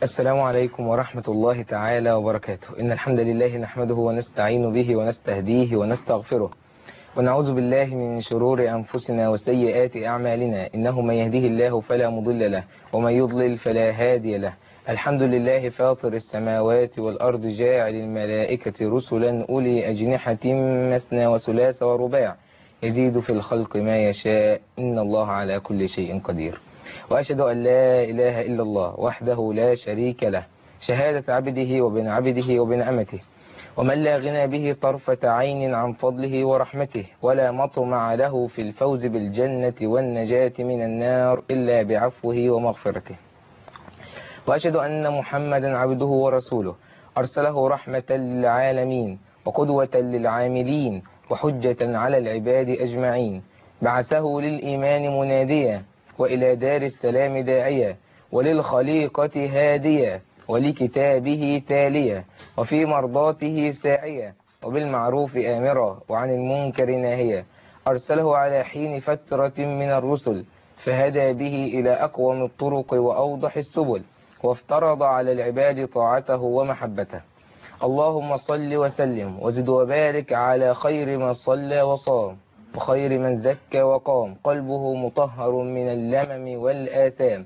السلام عليكم ورحمة الله تعالى وبركاته. إن الحمد لله نحمده ونستعين به ونستهديه ونستغفره، ونعوذ بالله من شرور أنفسنا وسيئات أعمالنا. إنه من يهده الله فلا مضل له، ومن يضلل فلا هادي له. الحمد لله فاطر السماوات والأرض، جاعل الملائكة رسلا أولي أجنحة مثنى وثلاث ورباع، يزيد في الخلق ما يشاء، إن الله على كل شيء قدير. وأشهد أن لا إله إلا الله وحده لا شريك له، شهادة عبده وبن عبده وبن أمته، ومن لا غنى به طرفة عين عن فضله ورحمته، ولا مطمع له في الفوز بالجنة والنجاة من النار إلا بعفوه ومغفرته. وأشهد أن محمدا عبده ورسوله، أرسله رحمة للعالمين وقدوة للعاملين وحجة على العباد أجمعين. بعثه للإيمان مناديا، وإلى دار السلام داعيا، وللخليقة هاديا، ولكتابه تاليا، وفي مرضاته ساعيا، وبالمعروف آمرا وعن المنكر ناهيا. أرسله على حين فترة من الرسل، فهدى به إلى أقوم الطرق وأوضح السبل، وافترض على العباد طاعته ومحبته. اللهم صل وسلم وزد وبارك على خير من صلى وصام، وخير من زكى وقام، قلبه مطهر من اللمم والآثام.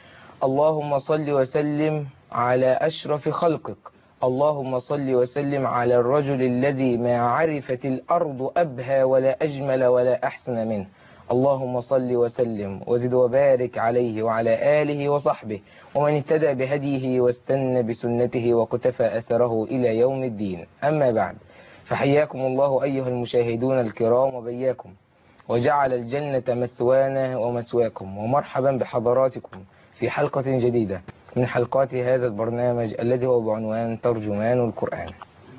اللهم صل وسلم على أشرف خلقك. اللهم صل وسلم على الرجل الذي ما عرفت الأرض أبهى ولا أجمل ولا أحسن منه. اللهم صل وسلم وزد وبارك عليه وعلى آله وصحبه، ومن اهتدى بهديه واستنى بسنته وقتفى أثره إلى يوم الدين. أما بعد، فحياكم الله أيها المشاهدون الكرام وبياكم، وجعل الجنة مثوانا ومثواكم، ومرحبا بحضراتكم في حلقة جديدة من حلقات هذا البرنامج الذي هو بعنوان ترجمان القرآن.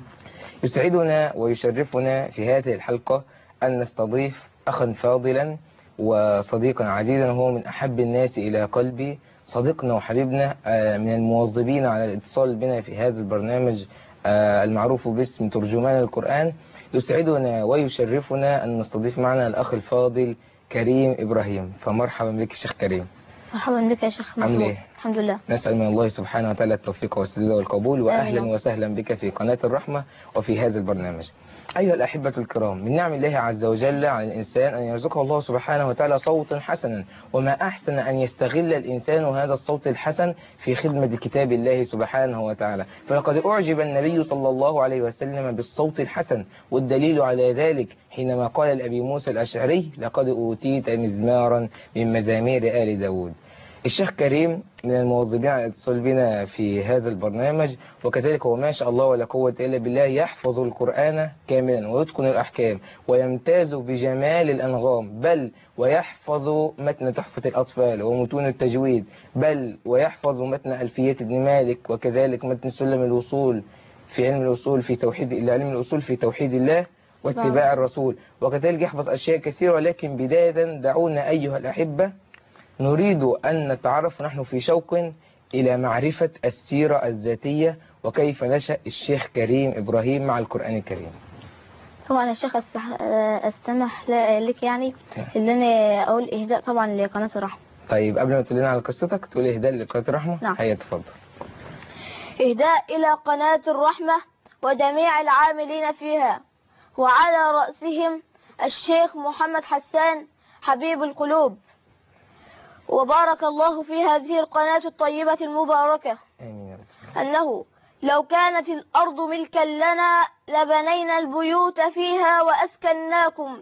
يسعدنا ويشرفنا في هذه الحلقة أن نستضيف أخا فاضلا وصديقا عزيزا، هو من أحب الناس إلى قلبي، صديقنا وحبيبنا، من المواظبين على الاتصال بنا في هذا البرنامج المعروف باسم ترجمان القرآن. يسعدنا ويشرفنا أن نستضيف معنا الأخ الفاضل كريم إبراهيم. فمرحبا بك شيخ كريم. مرحبا بك يا شيخ محمود. إيه؟ الحمد لله. نسأل من الله سبحانه وتعالى التوفيق والسداد والقبول، وأهلا وسهلا بك في قناة الرحمة وفي هذا البرنامج. أيها الأحبة الكرام، من نعم الله عز وجل على الإنسان أن يرزقه الله سبحانه وتعالى صوتا حسنا، وما أحسن أن يستغل الإنسان هذا الصوت الحسن في خدمة كتاب الله سبحانه وتعالى. فلقد أعجب النبي صلى الله عليه وسلم بالصوت الحسن، والدليل على ذلك حينما قال لأبي موسى الأشعري: لقد أوتيت مزمارا من مزامير آل داود. الشيخ كريم من المواظبين على الاتصال بنا في هذا البرنامج، وكذلك هو ما شاء الله ولا قوة إلا بالله يحفظ القرآن كاملا ويتقن الأحكام ويمتاز بجمال الأنغام، بل ويحفظ متن تحفة الأطفال ومتون التجويد، بل ويحفظ متن ألفية ابن مالك، وكذلك متن سلم الوصول في علم الوصول في توحيد علم الوصول في توحيد الله واتباع الرسول، وكذلك يحفظ أشياء كثيرة. ولكن بداية دعونا أيها الأحبة نريد أن نتعرف نحن في شوق إلى معرفة السيرة الذاتية وكيف نشأ الشيخ كريم إبراهيم مع القرآن الكريم. طبعا يا شيخ استمح لك يعني اللي أنا أقول إهداء طبعا لقناة الرحمة. طيب قبل ما تقول لنا على قصتك تقول إهداء لقناة الرحمة؟ نعم. هيا تفضل. إهداء إلى قناة الرحمة وجميع العاملين فيها، وعلى رأسهم الشيخ محمد حسان حبيب القلوب. وبارك الله في هذه القناة الطيبة المباركة. آمين. أنه لو كانت الأرض ملكا لنا لبنينا البيوت فيها وأسكناكم،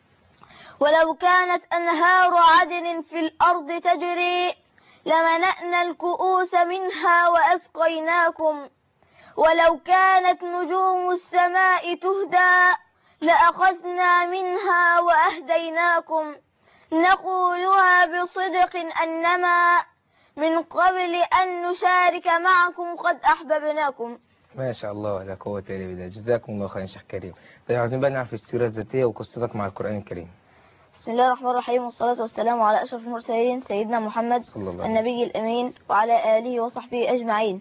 ولو كانت أنهار عدن في الأرض تجري لملأنا الكؤوس منها وأسقيناكم، ولو كانت نجوم السماء تهدى لأخذنا منها وأهديناكم، نقولها بصدق أنما من قبل أن نشارك معكم قد أحببناكم. ما شاء الله ولا قوة إلا بالله. جزاكم الله خيرا شيخ كريم. طيب عايزين بقى نعرف السيرة الذاتية وقصتك مع القرآن الكريم. بسم الله الرحمن الرحيم، والصلاة والسلام على أشرف المرسلين سيدنا محمد النبي الأمين وعلى آله وصحبه أجمعين.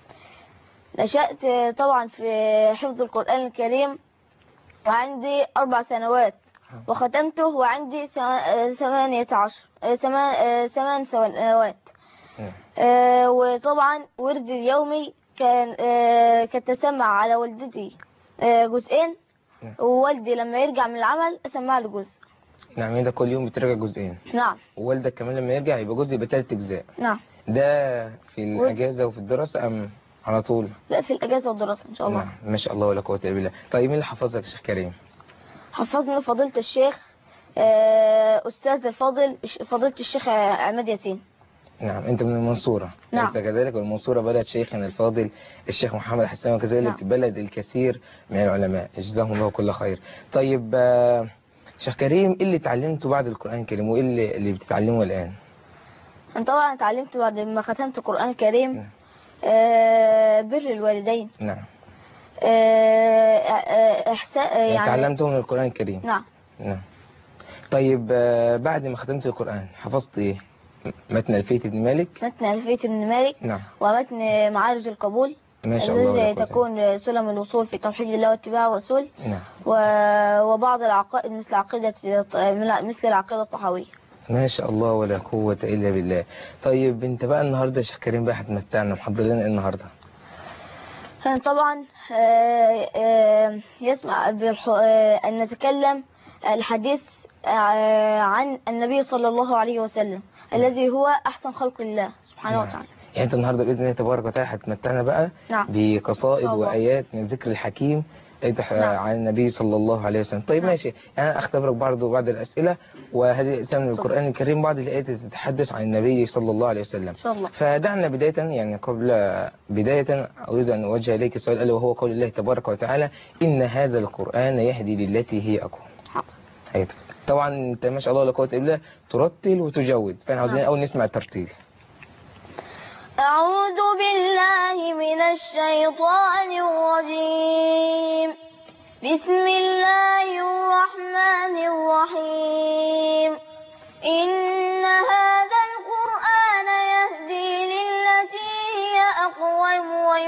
نشأت طبعا في حفظ القرآن الكريم وعندي 4 سنوات، وختمته وعندي 8 سنوات. وطبعا وردي اليومي كان تسمع على والدتي جزئين، ووالدي لما يرجع من العمل أسمع له جزء. نعم، ده كل يوم بترجع جزئين. نعم. ووالدك كمان لما يرجع يبقى جزء، يبقى 3 أجزاء. نعم. ده في الأجازة وفي الدراسة أم على طول؟ لا، في الأجازة والدراسة إن شاء الله. نعم، ما شاء الله ولا قوة إلا بالله. طيب مين اللي حفظك يا شيخ كريم؟ حفظني فضيلة الشيخ أستاذ الفاضل فضيلة الشيخ عماد ياسين. نعم، أنت من المنصورة. نعم. ليس كذلك؟ والمنصورة بلد شيخنا الفاضل الشيخ محمد حسان، وكذلك نعم. بلد الكثير من العلماء، جزاهم الله كل خير. طيب شيخ كريم، إيه اللي اتعلمته بعد القرآن الكريم وإيه اللي بتتعلمه الآن؟ أنا طبعا اتعلمت بعد ما ختمت القرآن الكريم نعم. بر الوالدين. نعم. يعني تعلمته من القرآن الكريم. نعم. نعم. طيب بعد ما ختمت القرآن حفظت إيه؟ متن ألفية ابن مالك؟ متن ألفية ابن مالك. نعم. ومتن معارج القبول. ما شاء الله. التي تكون سلم الوصول في توحيد الله واتباع الرسول. نعم. وبعض العقائد مثل العقيدة الطحاوية. ما شاء الله ولا قوة إلا بالله. طيب انت بقى النهاردة يا شيخ كريم بقى هتمتعنا، محضر لنا ايه النهاردة؟ طبعا يسمع أن نتكلم الحديث عن النبي صلى الله عليه وسلم الذي هو أحسن خلق الله سبحانه وتعالى. يعني انت النهاردة بإذن الله تبارك وتعالى هتمتعنا بقى. نعم. بقصائد وآيات من ذكر الحكيم عن النبي صلى الله عليه وسلم. طيب ماشي، أنا أختبرك برضه بعض الأسئلة، وهذه أسئلة من القرآن الكريم، بعض الآيات تتحدث عن النبي صلى الله عليه وسلم. إن شاء الله. فدعنا بداية، يعني قبل بداية أريد أن أوجه إليك سؤال، ألا وهو قول الله تبارك وتعالى: إن هذا القرآن يهدي للتي هي أقوم. حاضر. طبعا أنت ما شاء الله لا قوة إلا بالله ترتل وتجود، فأنا عاوزين أول نسمع الترتيل. أعوذ بالله من الشيطان الرجيم. بسم الله الرحمن الرحيم. إن هذا القرآن يهدي للتي هي أقوم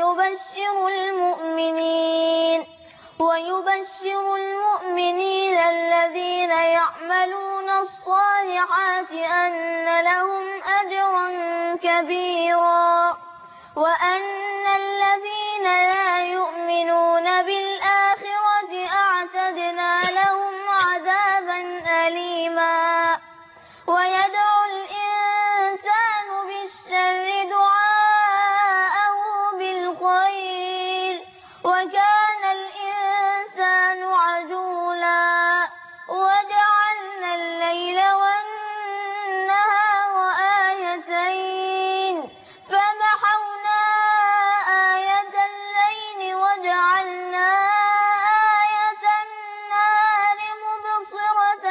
ويبشر المؤمنين الذين يعملون الصالحات أن لهم أجرا كبيرا، وأن الذين لا يؤمنون بالآخرة أعتدنا لهم عذابا أليما. ويدعو الإنسان بالشر دعاءه بالخير، وكان الإنسان عجولا. وجعلنا الليل والنهار آيتين فمحونا آية الليل وجعلنا آية النهار مبصرة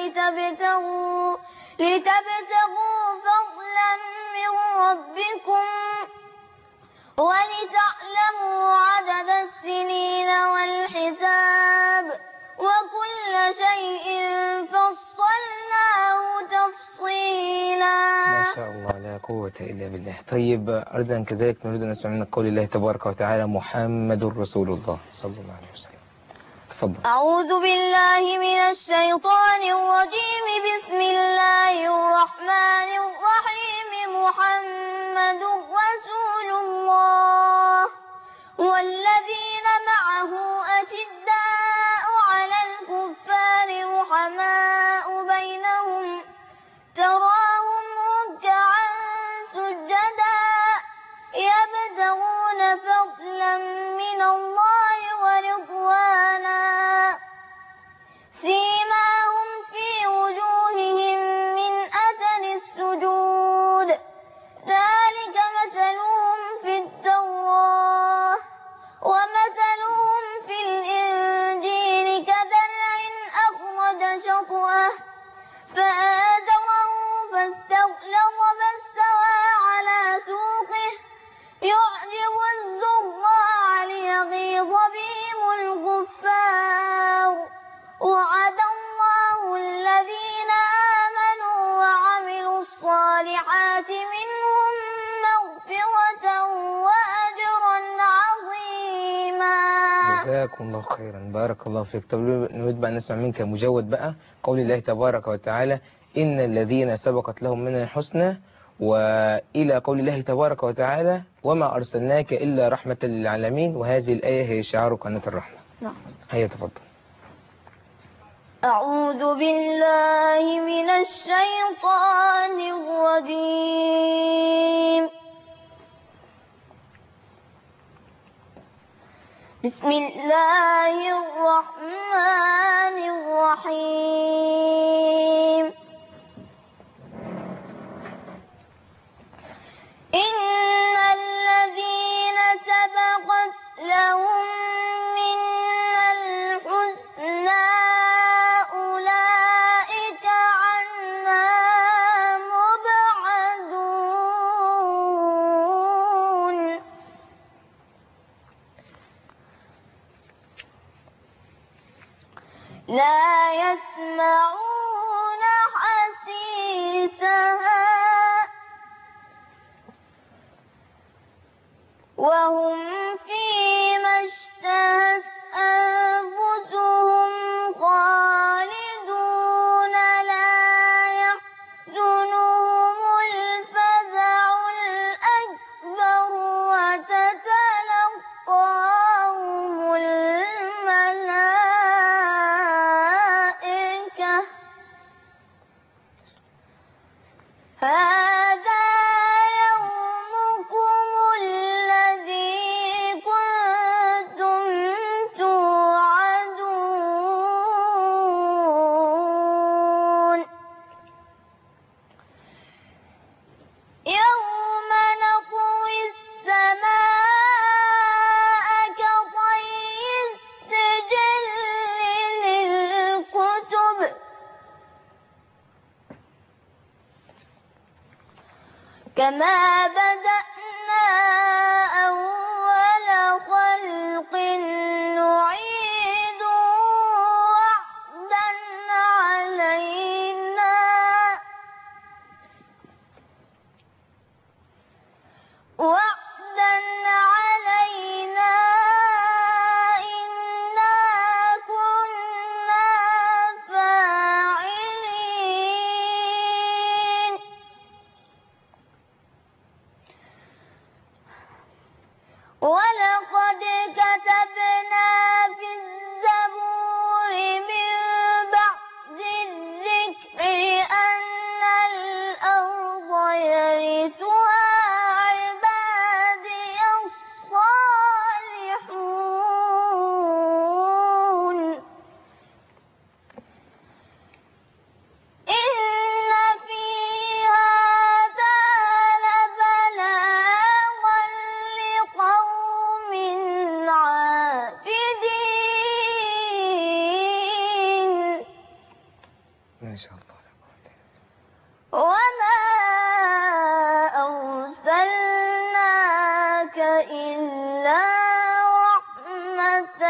لتبتغوا فضلا من ربكم ولتعلموا عدد السنين والحساب، وكل شيء فصلناه تفصيلا. ما شاء الله لا قوة إلا بالله. طيب أيضا كذلك نريد أن نسمع من قول الله تبارك وتعالى: محمد رسول الله صلى الله عليه وسلم. تفضل. أعوذ بالله من الشيطان الرجيم. بسم الله الرحمن الرحيم. محمد رسول الله والذين معه أشداء على الكفار رحماء بينهم تراهم ركعا سجدا يبتغون فضلا من الله ورضوانا سيماهم في وجوههم من أثر السجود ذلك مثلهم في التوراة ومثلهم في الإنجيل كزرع أخرج شطأه فآزره فاستغلظ فاستوى على سوقه يعجب الزراع ليغيظ بهم الكفار. وعد الله الذين آمنوا وعملوا الصالحات منهم مغفرة وأجرا عظيما. جزاكم الله خيرا، بارك الله فيك. طب نريد بقى نسمع منك مجود بقى قول الله تبارك وتعالى: إن الذين سبقت لهم من الحسنى وإلى قول الله تبارك وتعالى وما أرسلناك إلا رحمة للعالمين، وهذه الآية هي شعار قناة الرحمة. نعم. هيا تفضل. أعوذ بالله من الشيطان الرجيم. بسم الله الرحمن الرحيم. إن الذين سبقت لهم منا الحسنى أولئك عنها مبعدون. لا يسمعون حسيسها وهم فيما اشتهت أنفسهم خالدون. لا يحزنهم الفزع الأكبر وتتلقاهم الملائكة هذا يومكم الذي كنتم توعدون. يوم نطوي السماء كطي السجل للكتب كما بدأنا أول خلق نعيد وعدا علينا إنا كنا فاعلين. ولقد كتبنا في الزبور من بعد الذكر أن الأرض يرثها عبادي الصالحون. إن في هذا لبلاغا لقوم عابدين. ما شاء الله. وما أرسلناك إلا رحمة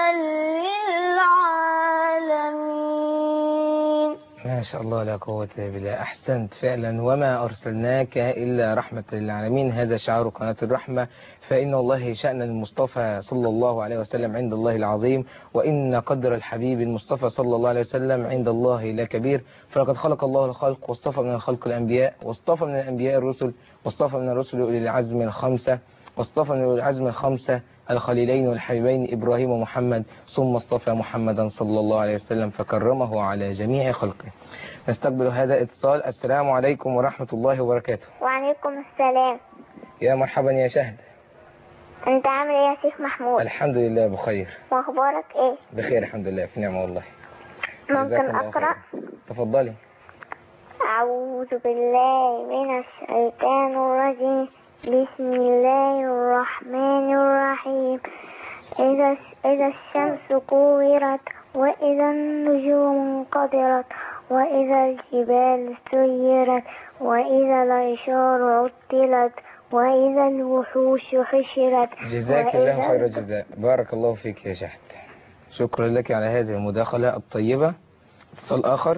للعالمين. ما شاء الله لا قوة إلا بالله. أحسنت فعلا. وما أرسلناك إلا رحمة للعالمين، هذا شعار قناة الرحمة. فإن الله شأن المصطفى صلى الله عليه وسلم عند الله العظيم، وإن قدر الحبيب المصطفى صلى الله عليه وسلم عند الله لا كبير. فلقد خلق الله الخلق، واصطفى من الخلق الأنبياء، واصطفى من الأنبياء الرسل، واصطفى من الرسل أولي العزم الخمسة، واصطفى من أولي العزم الخمسة الخليلين والحبيبين إبراهيم ومحمد، ثم اصطفى محمدا صلى الله عليه وسلم فكرمه على جميع خلقه. نستقبل هذا اتصال. السلام عليكم ورحمة الله وبركاته. وعليكم السلام. يا مرحبا يا شهد. أنت عامل إيه يا شيخ محمود؟ الحمد لله بخير. وأخبارك إيه؟ بخير الحمد لله، في نعمة والله. ممكن أقرأ؟ تفضلي. أعوذ بالله من الشيطان الرجيم. بسم الله الرحمن الرحيم. إذا الشمس كورت وإذا النجوم انقدرت وإذا الجبال سيرت وإذا العشار عطلت وإذا الوحوش حشرت. جزاك الله خير الجزاء. بارك الله فيك يا شهد. شكرا لك على هذه المداخلة الطيبة. اتصال آخر.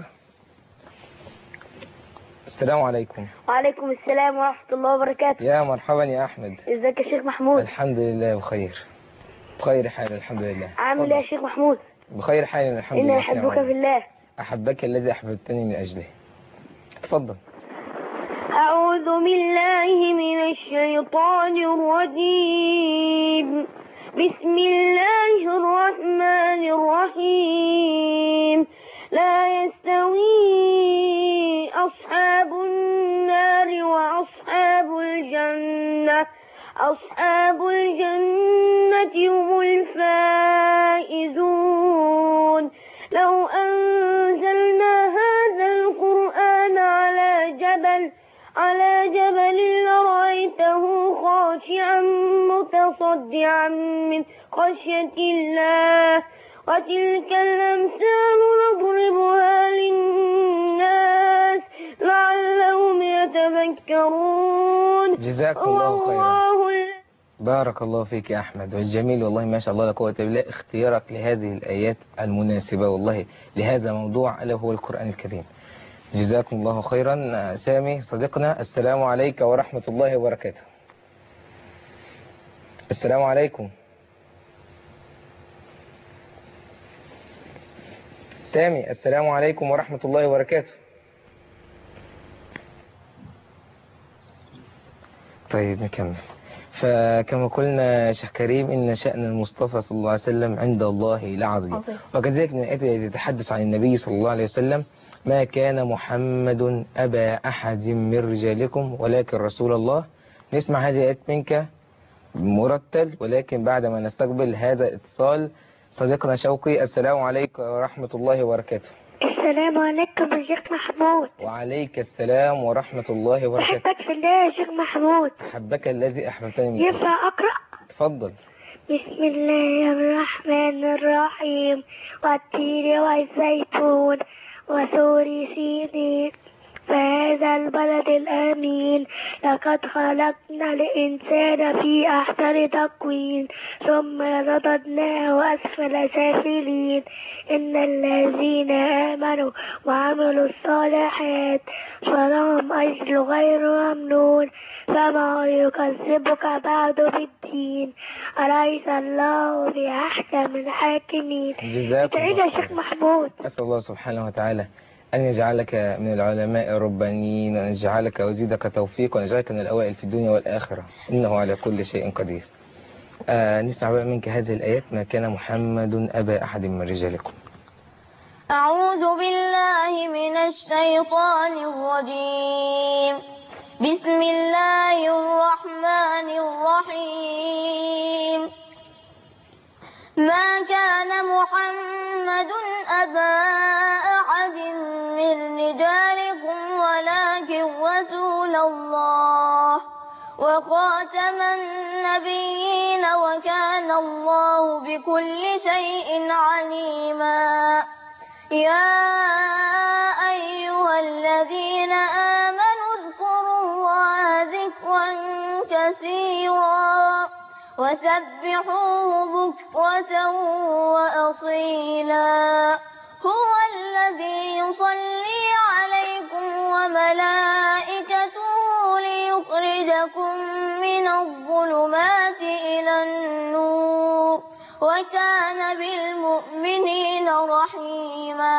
السلام عليكم. وعليكم السلام ورحمة الله وبركاته. يا مرحبا يا أحمد. ازيك يا شيخ محمود؟ الحمد لله بخير. بخير حال الحمد لله. عامل ايه يا شيخ محمود؟ بخير حال الحمد لله. إني أحبك في الله. أحبك الذي أحببتني من أجله. تفضل. أعوذ بالله من الشيطان الرجيم. بسم الله الرحمن الرحيم. لا يستوي أصحاب النار وأصحاب الجنة. أصحاب الجنة هم الفائزون. لو أنزلنا هذا القرآن على جبل لرأيته خاشعا متصدعا من خشية الله. وتلك الأمثال نضربها للناس لعلهم يتذكرون. جزاك الله خيرا. بارك الله فيك يا أحمد. والجميل والله ما شاء الله لا قوة إلا بالله اختيارك لهذه الآيات المناسبة والله لهذا الموضوع ألا هو القرآن الكريم. جزاكم الله خيرا. سامي صديقنا، السلام عليكم ورحمة الله وبركاته. السلام عليكم سامي. السلام عليكم ورحمة الله وبركاته. طيب نكمل. فكما قلنا شيخ كريم إن شأن المصطفى صلى الله عليه وسلم عند الله لعظيم، وكذلك من الآيات التي تتحدث عن النبي صلى الله عليه وسلم ما كان محمد أبا أحد من رجالكم ولكن رسول الله. نسمع هذه الآيات منك مرتل، ولكن بعد ما نستقبل هذا الاتصال صديقنا شوقي. السلام عليكم ورحمة الله وبركاته. السلام عليكم يا شيخ محمود. وعليك السلام ورحمة الله وبركاته. أحبك في الله يا شيخ محمود. أحبك الذي أحببتني منه. ينفع أقرأ؟ تفضل. بسم الله الرحمن الرحيم. والتين والزيتون وسور سينين فهذا البلد الآمين لقد خلقنا الإنسان في أحسن تقويم ثم رددناه أسفل سافلين. إن الذين آمنوا وعملوا الصالحات فلهم أجر غير ممنون فما يكذبك بعد بالدين أليس الله بأحكم الحاكمين. جزاكم الله خير. يا شيخ محمود أسأل الله سبحانه وتعالى أن يجعلك من العلماء الربانيين، وأن يجعلك ويزيدك توفيق، وأن يجعلك من الأوائل في الدنيا والآخرة، إنه على كل شيء قدير. نسمع بقى منك هذه الآيات. ما كان محمد أبا أحد من رجالكم. أعوذ بالله من الشيطان الرجيم. بسم الله الرحمن الرحيم. ما كان محمد أبا أحد من رجالكم ولكن رسول الله وخاتم النبيين وكان الله بكل شيء عليما. يا أيها الذين آمنوا اذكروا الله ذكرا كثيرا وسبحوه بكرة وأصيلا. هو الذي يصلي عليكم وملائكته ليخرجكم من الظلمات إلى النور وكان بالمؤمنين رحيما.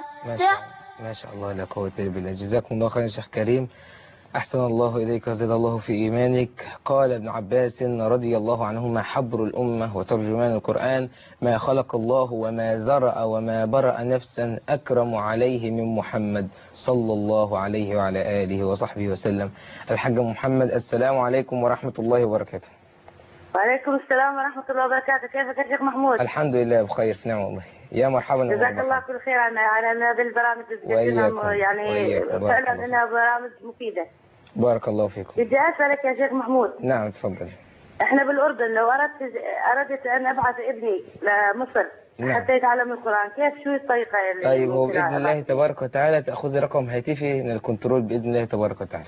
ما شاء الله لا قوة إلا بالله. جزاكم الله خيرا شيخ كريم. أحسن الله إليك وزاد الله في إيمانك. قال ابن عباس رضي الله عنهما حبر الأمة وترجمان القرآن ما خلق الله وما ذرأ وما برأ نفسا أكرم عليه من محمد صلى الله عليه وعلى آله وصحبه وسلم. الحاج محمد، السلام عليكم ورحمة الله وبركاته. وعليكم السلام ورحمة الله وبركاته. كيفك يا شيخ محمود؟ الحمد لله بخير في نعم والله. يا مرحبا. جزاك الله كل خير على هذه البرامج يعني فعلا انها برامج مفيدة. بارك الله فيكم. بدي أسألك يا شيخ محمود. نعم تفضل. احنا بالأردن لو أردت أن أبعث ابني لمصر نعم. حتى يتعلم القرآن شو الطريقة اللي طيب هو بإذن الله تبارك وتعالى تأخذ رقم هاتفي من الكنترول بإذن الله تبارك وتعالى.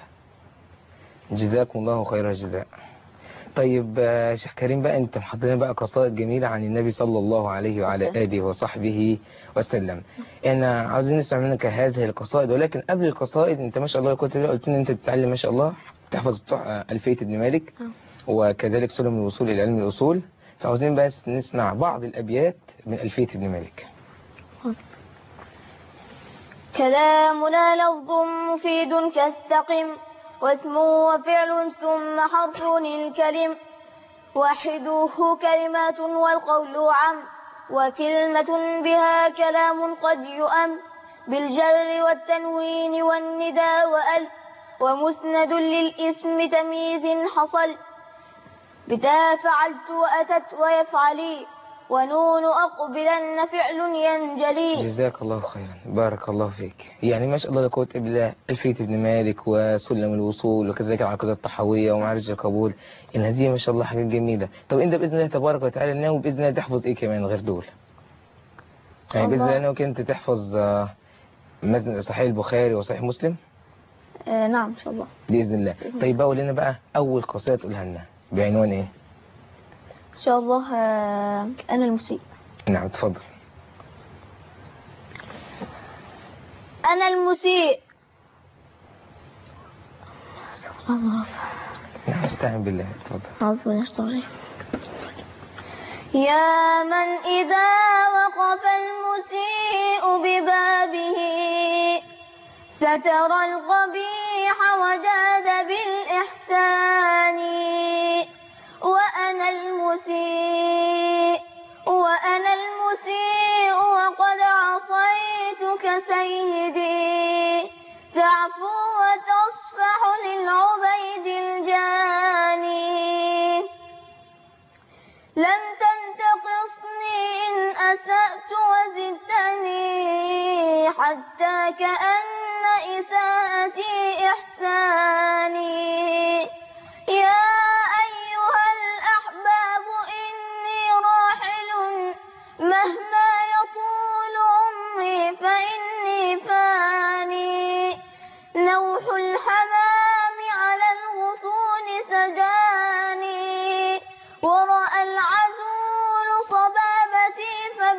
جزاكم الله خير الجزاء. طيب شيخ كريم بقى انت محضرين بقى قصائد جميلة عن النبي صلى الله عليه وعلى آله وصحبه وسلم. احنا عاوزين نسمع منك هذه القصائد، ولكن قبل القصائد انت ما شاء الله قلت لي انت بتتعلم ما شاء الله تحفظ ألفية ابن مالك وكذلك سلم الوصول إلى علم الأصول، فعاوزين بس نسمع بعض الأبيات من ألفية ابن مالك. كلامنا لفظ مفيد كاستقم واسم وفعل ثم حرف الكلم وحده كلمات والقول عم وكلمة بها كلام قد يؤم بالجر والتنوين والندى وأل ومسند للاسم تمييز حصل بتا فعلت وأتت ويفعلي ونون أقبلن فعل ينجلي. جزاك الله خيرا، بارك الله فيك. يعني ما شاء الله لا قوة إلا بالله. ألفية ابن مالك وسلم الوصول وكذلك العقيدة الطحاوية ومعرج القبول، إن هذه ما شاء الله حاجات جميلة. طب أنت بإذن الله تبارك وتعالى ناوي بإذن الله تحفظ إيه كمان غير دول؟ يعني بإذن الله ناوي كنت تحفظ صحيح البخاري وصحيح مسلم؟ نعم إن شاء الله بإذن الله. طيب بقى لنا بقى أول قصيدة تقولها لنا بعنوان إيه؟ إن شاء الله أنا المسيء. نعم تفضل. أنا المسيء. نعم استعن بالله تفضل. يا من إذا وقف المسيء ببابه ستر القبيح وجاد بالإحسان وأنا المسيء وقد عصيتك سيدي تعفو وتصفح للعبيد الجاني لم تنتقصني إن أسأت وزدتني حتى كأن إساءتي إحساني يا أيها الأحباب إني راحل مهما يطول عمري فإني فاني نوح الحمام على الغصون سجاني ورأى العزول صبابتي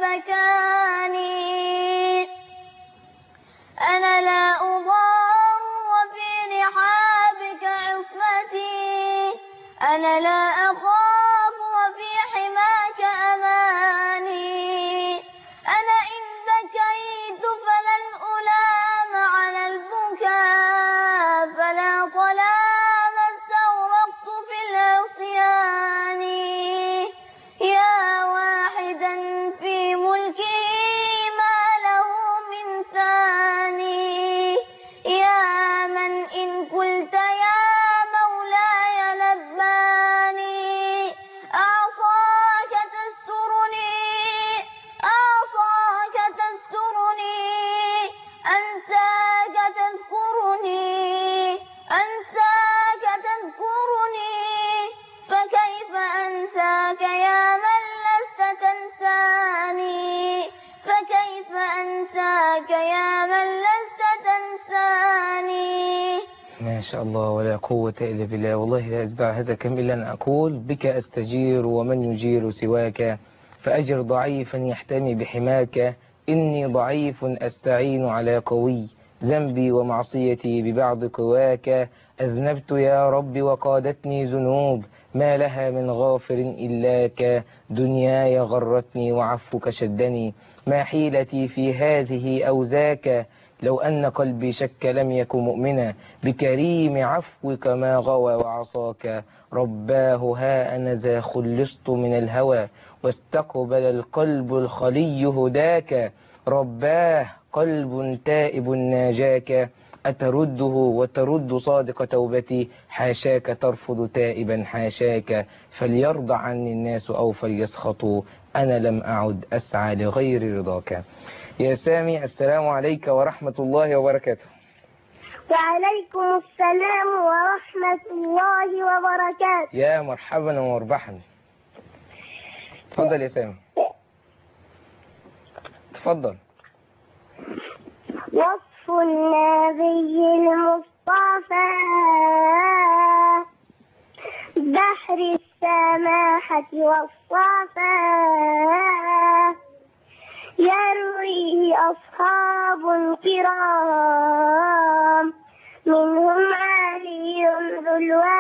فبكاني أنا لا أضار وفي رحابك عصمتي أنا لا أخاف وفي حماك أماني أنا إن بكيت فلن ألام على البكاء فلا طلام استغرقت في العصيان يا واحدا في ملكه ما له من ثاني يا من إن قلت يا مولاي لباني أعصاك تسترني أنساك تذكرني فكيف أنساك يا من لست تنساني ما شاء الله ولا قوة إلا بالله. والله لا أزدع هذا كم إلا أن أقول بك أستجير ومن يجير سواك فأجر ضعيفا يحتمي بحماك إني ضعيف أستعين على قوي ذنبي ومعصيتي ببعض قواك أذنبت يا رب وقادتني ذنوب ما لها من غافر إلاك دنياي غرتني وعفوك شدني ما حيلتي في هذه أو ذاك لو أن قلبي شك لم يكن مؤمنا بكريم عفوك ما غوى وعصاك رباه ها أنا ذا خلصت من الهوى واستقبل القلب الخلي هداك رباه قلب تائب ناجاك أترده وترد صادق توبتي حاشاك ترفض تائبا حاشاك فليرضى عني الناس أو فليسخطوا أنا لم أعد أسعى لغير رضاك. يا سامي السلام عليك ورحمة الله وبركاته. وعليكم السلام ورحمة الله وبركاته. يا مرحبا ومربحا. تفضل يا سامي تفضل. وصف النبي المصطفى بحر السماحة والصفا يرويه أصحاب كرام منهم علي ذو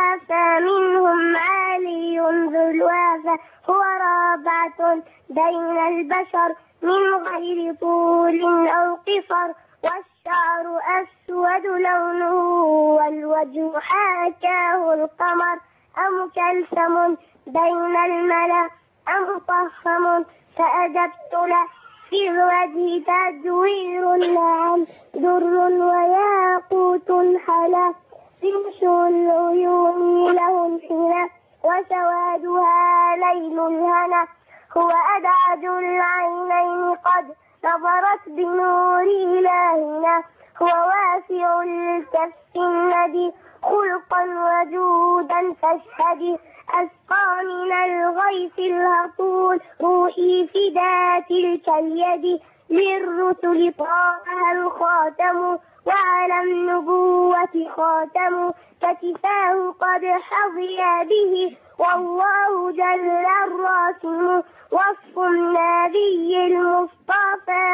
الوفا هو رابعة بين البشر من غير طول أو قصر الشعر أسود لونه والوجه حاكاه القمر أمكلثم بين الملا أمطهم فأجبت له في الوجه تدوير نعم در وياقوت حلا رمش العيون له انحنى وسوادها ليل الهنا هو أدعج العينين قد نظرت بنور إلهنا هو واسع الكف الندي خلقا وجودا فاشهدي أسقى من الغيث الهطول روحي فدا تلك اليد للرسل طه الخاتم وعلى النبوة خاتم كتفاه قد حظي به والله جل الراسم وصف النبي المصطفى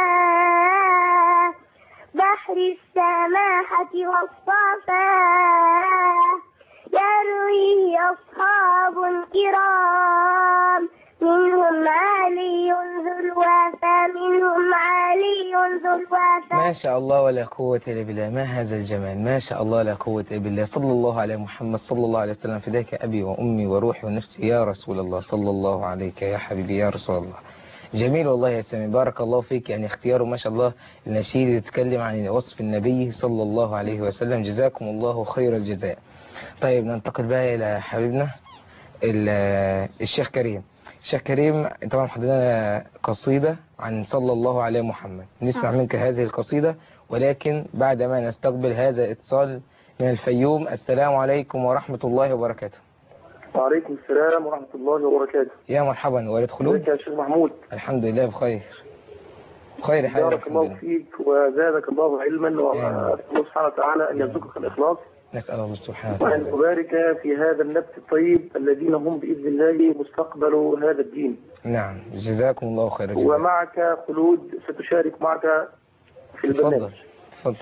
بحر السماحة والصفا يرويه أصحاب كرام منهم علي ذو الوفا منهم علي ذو الوفا. ما شاء الله ولا قوة إلا بالله. ما هذا الجمال، ما شاء الله لا قوة إلا بالله. صلى الله على محمد صلى الله عليه وسلم. فداك أبي وأمي وروحي ونفسي يا رسول الله. صلى الله عليك يا حبيبي يا رسول الله. جميل والله يا سامي، بارك الله فيك. يعني اختياره ما شاء الله النشيد يتكلم عن وصف النبي صلى الله عليه وسلم. جزاكم الله خير الجزاء. طيب ننتقل بقى إلى حبيبنا الشيخ كريم. الشيخ كريم طبعا حضرنا قصيدة عن صلى الله عليه محمد. نسمع منك هذه القصيدة، ولكن بعدما نستقبل هذا الاتصال من الفيوم. السلام عليكم ورحمة الله وبركاته. وعليكم السلام ورحمة الله وبركاته. يا مرحبا والد خلود. ازيك يا شيخ محمود؟ الحمد لله بخير. بخير حال. بارك الله فيك وزادك الله علما، والله سبحانه وتعالى أن يرزقك الإخلاص. نسأل الله سبحانه وتعالى وأن يبارك في هذا النبت الطيب الذين هم بإذن الله مستقبل هذا الدين. نعم جزاكم الله خير الجزاء. ومعك خلود ستشارك معك في البرنامج. تفضل.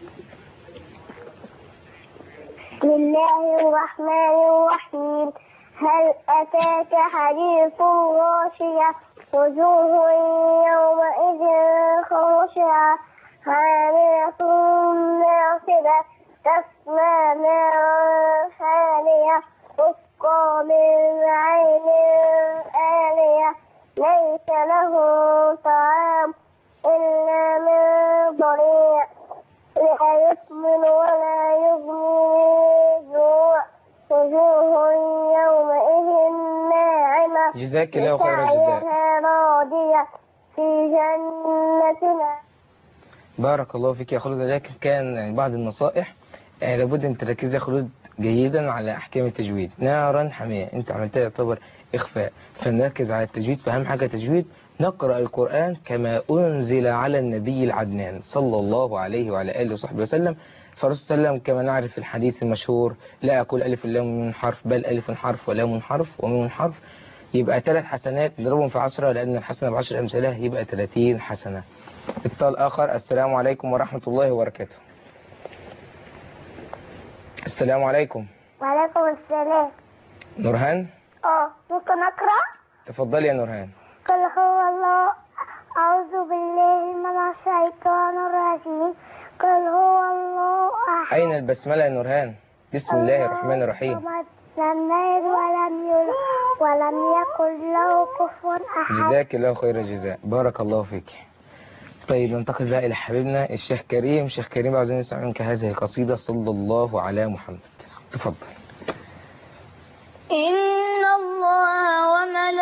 بسم الله الرحمن الرحيم. هل أتاك حديث الغاشية وجوه يومئذ خاشعة عاملة ناصبة تسمى نارا حامية تسقى من عين آنية ليس له طعام إلا من ضريع لا يسمن ولا يغني جوع وجوه يومئذ ناعمة جزاك الله خير الجزاء. راضية في جنة. بارك الله فيك يا خلود. لكن كان يعني بعض النصائح لابد ان تركز يا خلود جيدا على احكام التجويد. نارا حامية انت عملتها يعتبر اخفاء، فنركز على التجويد. فاهم حاجه تجويد، نقرا القران كما انزل على النبي العدنان صلى الله عليه وعلى اله وصحبه وسلم. فالرسول صلى الله عليه وسلم كما نعرف في الحديث المشهور لا اقول الف لام من حرف بل الف حرف ولام حرف وميم حرف. يبقى 3 حسنات نضربهم في 10، لان الحسنه ب10 امثالها يبقى 30 حسنه. اتصال آخر. السلام عليكم ورحمة الله وبركاته. السلام عليكم. وعليكم السلام. نورهان. ممكن أقرأ؟ تفضلي يا نورهان. قل هو الله أعوذ بالله من الشيطان الرجيم. قل هو الله أحد. أين البسملة يا نورهان؟ بسم الله الرحمن الرحيم. لم يلد ولم يولد ولم يكن له كفوا أحد. جزاك الله خير الجزاء. بارك الله فيك. طيب ننتقل بقى إلى حبيبنا الشيخ كريم. الشيخ كريم عاوزين نسمع منك هذه القصيدة صلى الله على محمد. تفضل. إن الله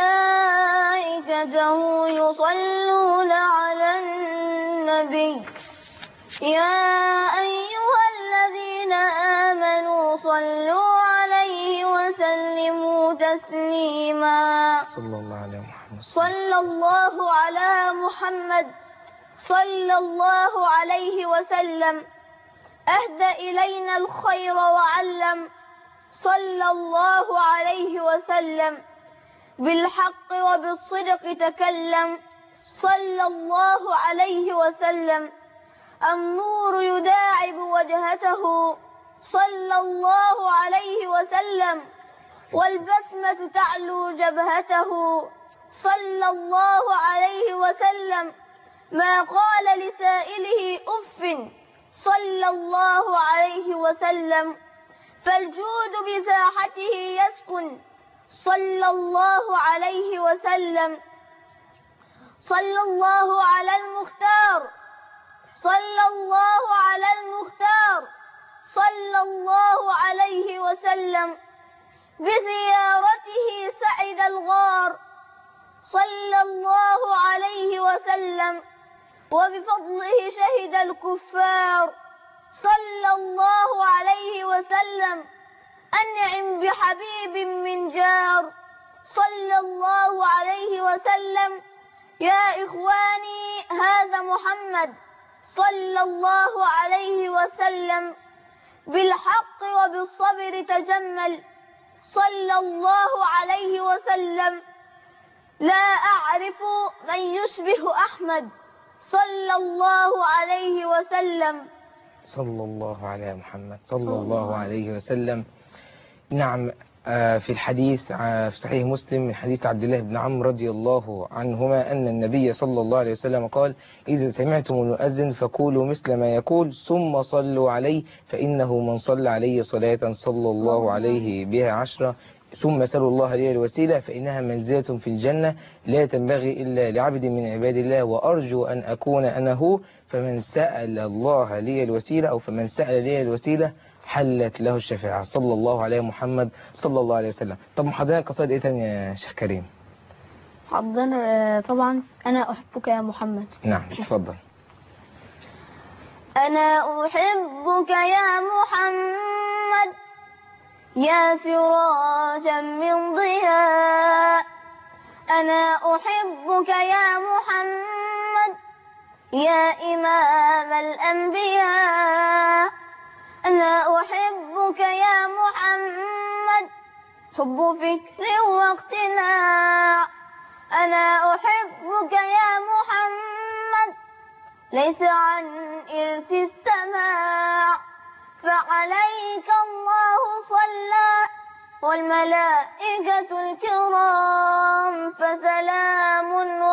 وملائكته يصلون على النبي يا أيها الذين آمنوا صلوا عليه وسلموا تسليما. صلى الله على محمد. صلى الله على محمد صلى الله عليه وسلم أهدى إلينا الخير وعلم. صلى الله عليه وسلم بالحق وبالصدق تكلم. صلى الله عليه وسلم النور يداعب وجهته. صلى الله عليه وسلم والبسمة تعلو جبهته. صلى الله عليه وسلم ما قال لسائله أف صلى الله عليه وسلم، فالجود بساحته يسكن صلى الله عليه وسلم. صلى الله على المختار، صلى الله على المختار، صلى الله عليه وسلم، بزيارته سعد الغار صلى الله عليه وسلم، وبفضله شهد الكفار صلى الله عليه وسلم. أنعم بحبيب من جار صلى الله عليه وسلم. يا إخواني هذا محمد صلى الله عليه وسلم، بالحق وبالصبر تجمل صلى الله عليه وسلم. لا أعرف من يشبه أحمد صلى الله عليه وسلم. صلى الله على محمد صلى الله عليه وسلم. نعم، في الحديث في صحيح مسلم من حديث عبد الله بن عمرو رضي الله عنهما أن النبي صلى الله عليه وسلم قال: إذا سمعتم المؤذن فقولوا مثل ما يقول ثم صلوا عليه، فإنه من صلى عليه صلاة صلى الله عليه بها 10 ثم سألوا الله لي الوسيلة فإنها منزلة في الجنة لا تنبغي إلا لعبد من عباد الله، وأرجو أن أكون أنا هو. فمن سأل الله لي الوسيلة أو فمن سأل لي الوسيلة حلت له الشفاعة. صلى الله عليه محمد صلى الله عليه وسلم. طب محضرين قصائد إيه تاني يا شيخ كريم؟ حضر طبعا أنا أحبك يا محمد. نعم اتفضل. أنا أحبك يا محمد يا سراجا من ضياء، أنا أحبك يا محمد يا إمام الأنبياء، أنا أحبك يا محمد حب فكر واقتناع، أنا أحبك يا محمد ليس عن إرث السماع، فعليك الله صلى والملائكة الكرام، فسلام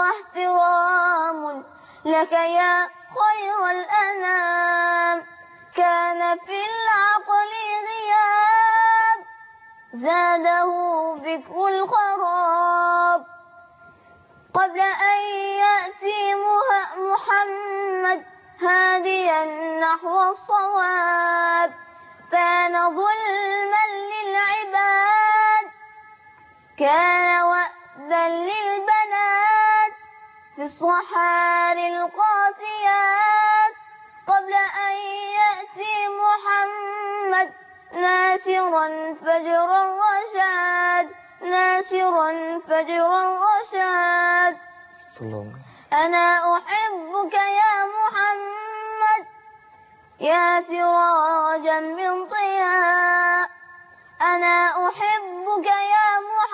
واحترام لك يا خير الأنام. كان في العقل غياب زاده ذكر الخراب، قبل أن يأتي محمد هاديا نحو الصواب، كان ظلما للعباد كان وأدا للبنات في الصحاري القاسيات، قبل أن يأتي محمد ناشرا فجر الرشاد، ناشرا فجر الرشاد. أنا أحبك يا محمد يا سراجا من ضياء، أنا أحبك يا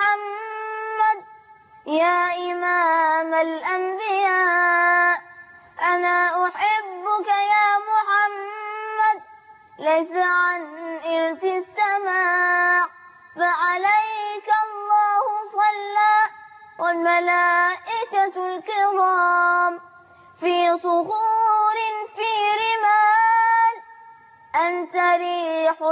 محمد يا إمام الأنبياء، أنا أحبك يا محمد ليس عن إرث السماع، فعليك الله صلى والملائكة الكرام، في صخور في رمال أنت ريح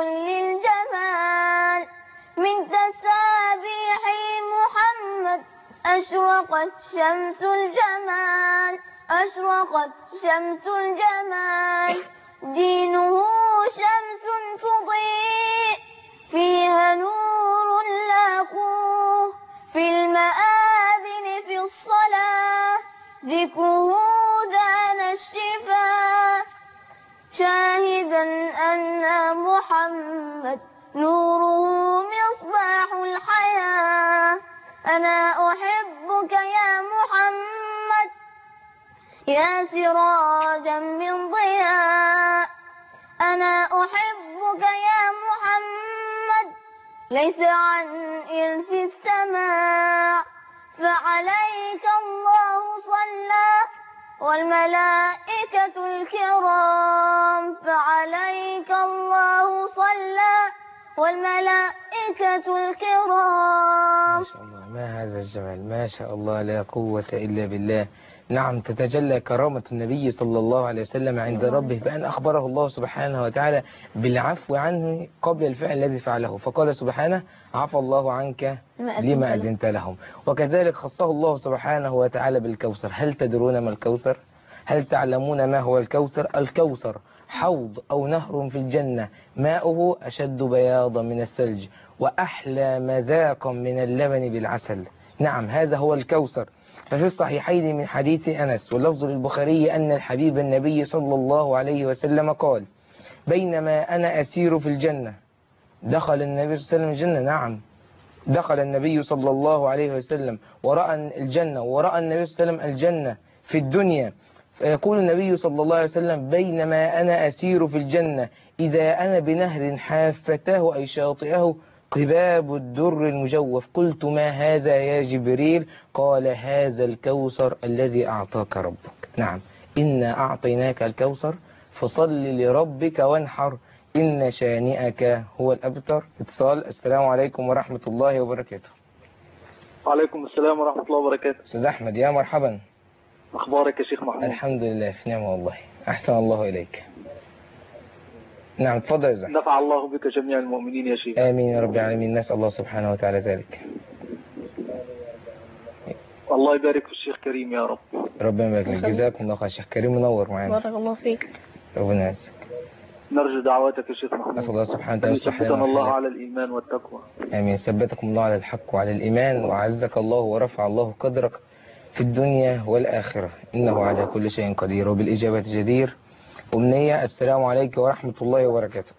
للجمال، من تسابيح محمد أشرقت شمس الجمال، أشرقت شمس الجمال، دينه شمس تضيء فيها نور لاقوه، في المآذن في الصلاة ذكره دان الشفاء، شاهدا أن محمد نوره مصباح الحياة. أنا أحبك يا محمد يا سراجا من ضياء، أنا أحبك يا محمد ليس عن إرث السماع، فعليك الله صلى والملائكة الكرام، فعليك الله صلى والملائكة الكرام. ما شاء الله، ما هذا الجمال، ما شاء الله، لا قوة إلا بالله. نعم، تتجلى كرامة النبي صلى الله عليه وسلم عند ربه بأن أخبره الله سبحانه وتعالى بالعفو عنه قبل الفعل الذي فعله، فقال سبحانه: عفى الله عنك لما أذنت لهم. وكذلك خصه الله سبحانه وتعالى بالكوثر. هل تدرون ما الكوثر؟ هل تعلمون ما هو الكوثر؟ الكوثر حوض أو نهر في الجنة، ماؤه أشد بياضا من الثلج وأحلى مذاقا من اللبن بالعسل. نعم، هذا هو الكوثر. ففي الصحيحين من حديث أنس واللفظ للبخاري أن الحبيب النبي صلى الله عليه وسلم قال: بينما أنا أسير في الجنة. دخل النبي صلى الله عليه وسلم الجنة. نعم، دخل النبي صلى الله عليه وسلم ورأى الجنة، ورأى النبي صلى الله عليه وسلم الجنة في الدنيا. فيقول النبي صلى الله عليه وسلم: بينما أنا أسير في الجنة إذا أنا بنهر حافتاه أي شاطئه قباب الدر المجوف. قلت: ما هذا يا جبريل؟ قال: هذا الكوثر الذي أعطاك ربك. نعم، إنا أعطيناك الكوثر فصل لربك وانحر إن شانئك هو الأبتر. اتصال. السلام عليكم ورحمة الله وبركاته. وعليكم السلام ورحمة الله وبركاته. أستاذ أحمد، يا مرحبا. أخبارك يا شيخ محمود؟ الحمد لله في نعمة والله، أحسن الله إليك. نعم، تفضل يا زحمة. نفع الله بك جميع المؤمنين يا شيخ. آمين يا رب العالمين، نسأل الله سبحانه وتعالى ذلك. الله يبارك في الشيخ كريم يا رب. ربنا يبارك لك، جزاكم الله خير. الشيخ كريم منور معانا. بارك الله فيك. ربنا يعزك. نرجو دعواتك يا شيخ محمود. نسأل الله سبحانه وتعالى يثبتنا الله على الإيمان والتقوى. آمين. ثبتكم الله على الحق وعلى الإيمان، وعزك الله ورفع الله قدرك في الدنيا والآخرة، إنه على كل شيء قدير وبالإجابة جدير. أمنية. السلام عليكم ورحمة الله وبركاته.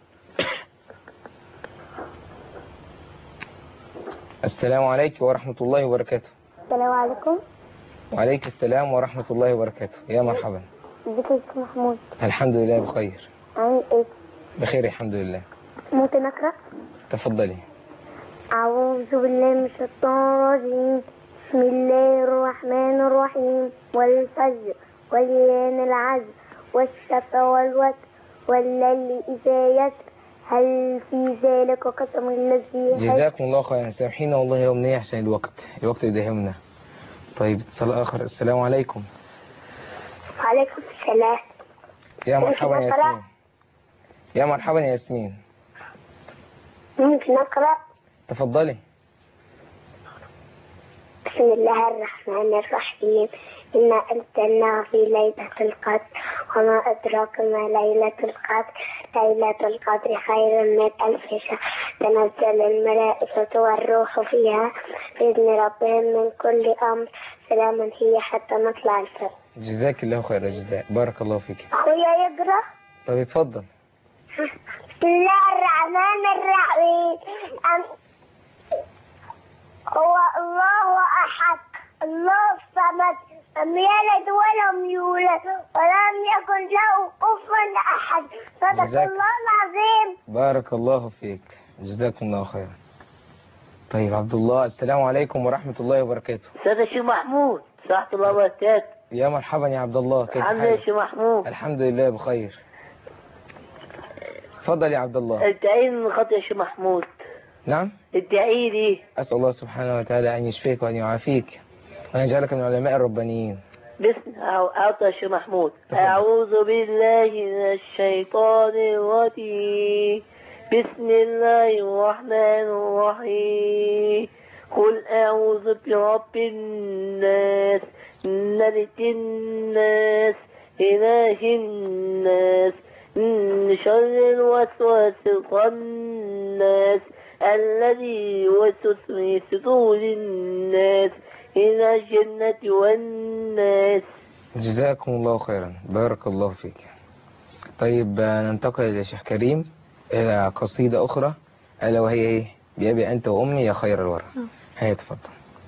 السلام عليكم ورحمة الله وبركاته. السلام عليكم. وعليك السلام ورحمة الله وبركاته. يا مرحبا. ازيك يا شيخ محمود؟ الحمد لله بخير. عامل ايه؟ بخير الحمد لله. ممكن اقرأ؟ تفضلي. أعوذ بالله من الشيطان الرجيم. بسم الله الرحمن الرحيم. والفجر والليل العزر والشفع والوتر والليل إذا يسر هل في ذلك قسم الذي جزاكم الله خيرا. سامحينا والله يا أمنية عشان الوقت يدهمنا. طيب، اتصال آخر. السلام عليكم. وعليكم السلام. يا مرحبا يا ياسمين. يا مرحبا يا ياسمين. ممكن أقرأ؟ تفضلي. بسم الله الرحمن الرحيم. إنا أنزلناه في ليلة القدر وما أدراك ما ليلة القدر. ليلة القدر خير من 1000 شهر. تنزل الملائكة والروح فيها بإذن ربهم من كل أمر. سلام هي حتى مطلع الفجر. جزاك الله خير الجزاء، بارك الله فيك. أخويا يقرأ؟ طيب اتفضل. بسم الله الرحمن الرحيم. هو الله أحد الله الصمد لم يلد ولم يولد ولم يكن له كفوا أحد. صدق الله العظيم. بارك الله فيك، جزاكم الله خيرا. طيب عبد الله. السلام عليكم ورحمة الله وبركاته. أستاذ الشيخ محمود، ورحمة الله وبركاته. يا مرحبا يا عبد الله، كيف حالك؟ الحمد لله يا شيخ محمود. الحمد لله بخير. تفضل يا عبد الله. ادعي لي من خاطر يا شيخ محمود. نعم. ادعي لي. أسأل الله سبحانه وتعالى أن يشفيك وأن يعافيك وأن يجعلك من العلماء الربانيين. بسم أعطى يا شيخ محمود. أعوذ بالله من الشيطان الرجيم. بسم الله الرحمن الرحيم. قل أعوذ برب الناس ملك الناس إله الناس من شر الوسواس الخناس الذي يوسوس في صدور الناس من الجنة والناس. جزاكم الله خيرا، بارك الله فيك. طيب ننتقل إلى شيخ كريم إلى قصيدة أخرى ألا وهي إيه؟ بأبي أنت وأمي يا خير الورى. هيا تفضل.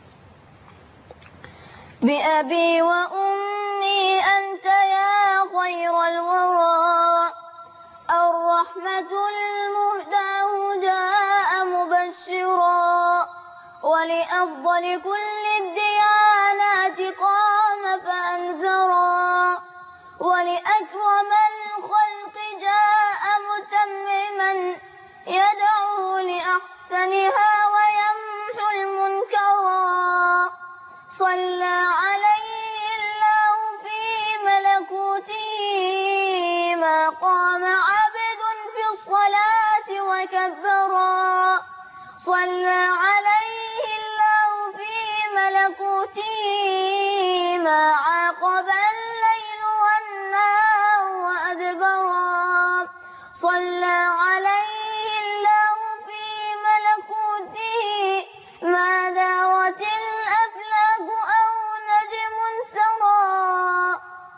بأبي وأمي أنت يا خير الورى الرحمة المهدى جاء مبشرا ولأفضل كل الديانات قام فأنذرا ولأكرم الخلق جاء متمما يدعو لأحسنها ويمحو المنكرا صلى عليه الله في ملكوته ما قام عبد في الصلاة وكبرا صلى عليه الله في ملكوته ما عاقب الليل والنهار وأدبرا صلى عليه الله في ملكوته ما دارت الأفلاك أو نجم سرى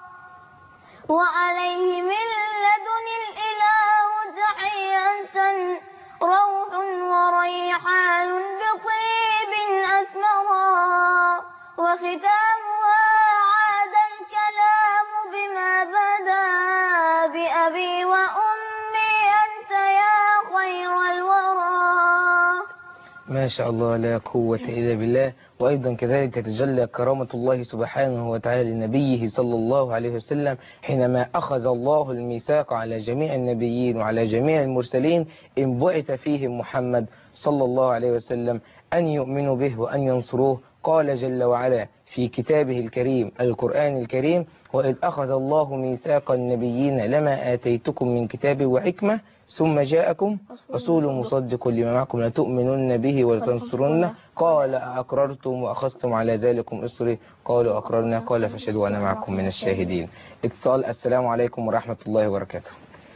وعليه من لدن الإله تحية روح وريحان بطيب أسمرا وختامها عاد الكلام بما بدا بأبي وأمي أنت يا خير الورى. ما شاء الله لا قوة إلا بالله. وأيضا كذلك تتجلى كرامة الله سبحانه وتعالى لنبيه صلى الله عليه وسلم حينما أخذ الله الميثاق على جميع النبيين وعلى جميع المرسلين إن بعث فيهم محمد صلى الله عليه وسلم أن يؤمنوا به وأن ينصروه. قال جل وعلا في كتابه الكريم القرآن الكريم: وإذ أخذ الله ميثاق النبيين لما آتيتكم من كتاب وحكمة ثم جاءكم رسول مصدق لما معكم لتؤمنن به ولتنصرنه قال أقررتم وأخذتم على ذلكم إصري قالوا أقررنا قال فاشهدوا وأنا معكم من الشاهدين. اتصال. السلام عليكم ورحمة الله وبركاته.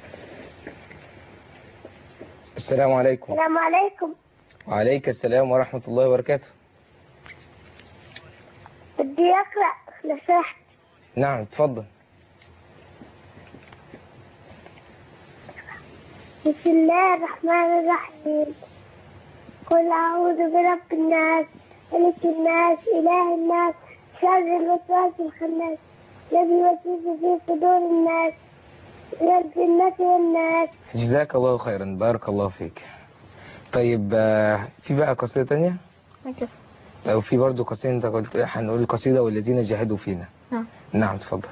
السلام عليكم. السلام عليكم. وعليك السلام ورحمة الله وبركاته. بدي أقرأ لو سمحت. نعم تفضل. بسم الله الرحمن الرحيم. قل أعوذ برب الناس ملك الناس إله الناس شر الوسواس الخناس الذي يوسوس في صدور الناس من الجنة والناس. جزاك الله خيرا بارك الله فيك. طيب في بقى قصيدة تانية؟ أو في برضو قصيدة أنت قلت هنقول القصيدة والذين جاهدوا فينا. نعم تفضل.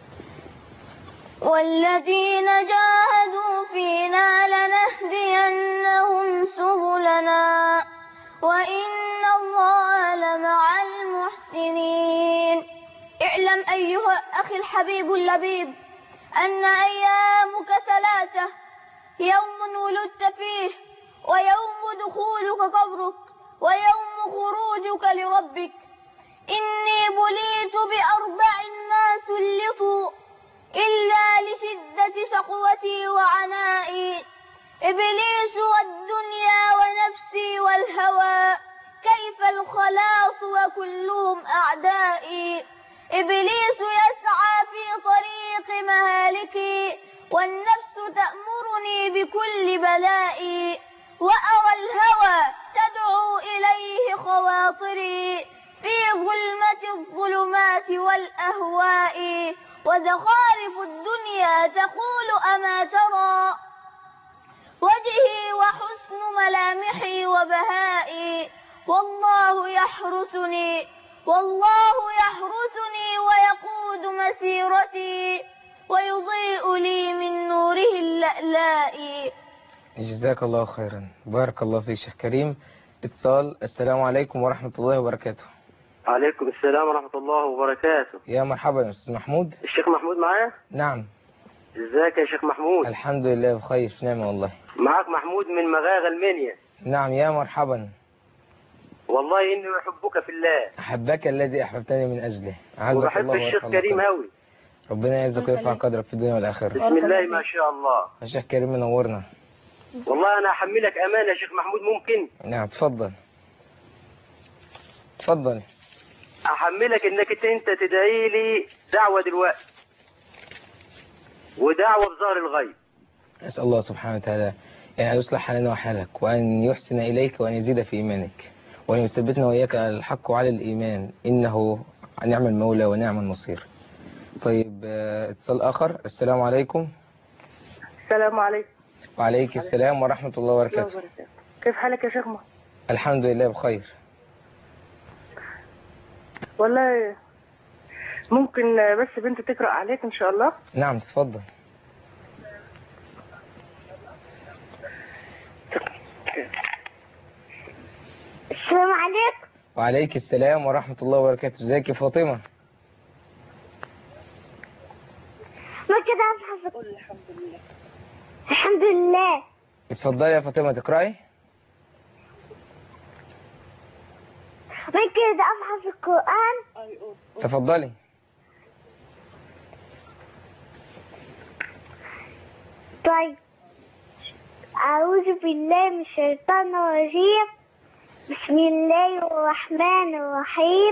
والذين جاهدوا فينا لنهدينهم سبلنا وإن الله لمع المحسنين. اعلم أيها أخي الحبيب اللبيب أن أيامك ثلاثة: يوم ولدت فيه ويوم دخولك قبرك ويوم خروجك لربك. إني بليت بأربع ما سلطوا إلا لشدة شقوتي وعنائي: إبليس والدنيا ونفسي والهوى كيف الخلاص وكلهم أعدائي. إبليس يسعى في طريق مهالكي والنفس تأمرني بكل بلائي وأرى الهوى تدعو إليه خواطري في ظلمة الظلمات والأهواء وزخارف الدنيا تقول أما ترى وجهي وحسن ملامحي وبهائي والله يحرسني ويقود مسيرتي ويضيء لي من نوره اللألاء. جزاك الله خيرا بارك الله فيك شيخ كريم. اتصال. السلام عليكم ورحمة الله وبركاته. عليكم السلام ورحمة الله وبركاته. يا مرحبا يا أستاذ محمود. الشيخ محمود معايا؟ نعم. ازيك يا شيخ محمود؟ الحمد لله بخير في نعمة والله. معاك محمود من مغاغ المنيا. نعم يا مرحبا. والله إني أحبك في الله. أحبك الذي أحببتني من أجله. وبحب الشيخ كريم هوي. ربنا يعزك ويرفع قدرك في الدنيا والآخرة. بسم الله ما شاء الله. الشيخ كريم منورنا. والله أنا أحملك أمانة يا شيخ محمود ممكن؟ نعم تفضل. تفضل. أحملك إنك أنت تدعي لي دعوة دلوقتي ودعوة بظهر الغيب. أسأل الله سبحانه وتعالى أن يصلح حالنا وحالك وأن يحسن إليك وأن يزيد في إيمانك وأن يثبتنا وإياك على الحق وعلى الإيمان إنه نعم المولى ونعم النصير. طيب اتصال آخر. السلام عليكم. السلام عليكم. وعليك السلام ورحمة الله وبركاته. كيف حالك يا شيخ محمود؟ الحمد لله بخير. والله ممكن بس بنت تقرأ عليك إن شاء الله؟ نعم تفضل. السلام عليكم. وعليك السلام ورحمة الله وبركاته. ازيك يا فاطمة؟ ما كده أصحى. قول الحمد لله. الحمد لله. اتفضلي يا فاطمة تقرأي. ما كده أصحى في القرآن. تفضلي. طيب، أعوذ بالله من الشيطان الرجيم. بسم الله الرحمن الرحيم.